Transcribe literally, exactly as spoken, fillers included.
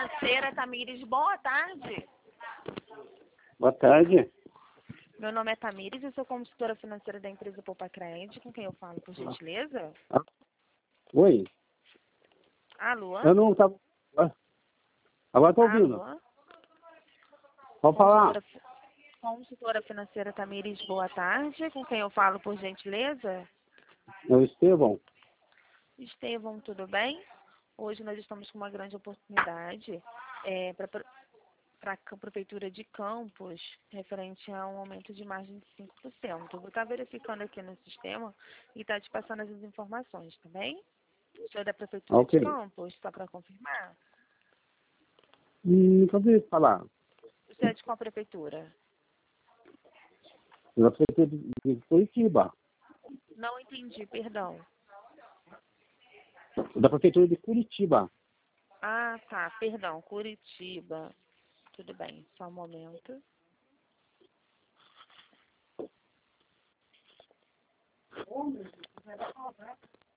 Financeira, Tamires, boa tarde. Boa tarde. Meu nome é Tamires, eu sou consultora financeira da empresa Poupa Crédito, com quem eu falo, por gentileza? Ah, oi. Alô? Eu não estava... Agora estou ouvindo. Alô? Pode falar. Consultora, consultora financeira Tamires, boa tarde, com quem eu falo, por gentileza? É o Estevão. Estevão, tudo bem? Hoje nós estamos com uma grande oportunidade é, para a Prefeitura de Campos, referente a um aumento de margem de cinco por cento. Eu vou estar verificando aqui no sistema e estar te passando as informações, tá bem? O senhor é da Prefeitura Ok. de Campos, só para confirmar? Hum, pode falar. Você é de qual prefeitura? Da Prefeitura de Curitiba. Não entendi, perdão. Da Prefeitura de Curitiba. Ah, tá, perdão, Curitiba. Tudo bem, só um momento.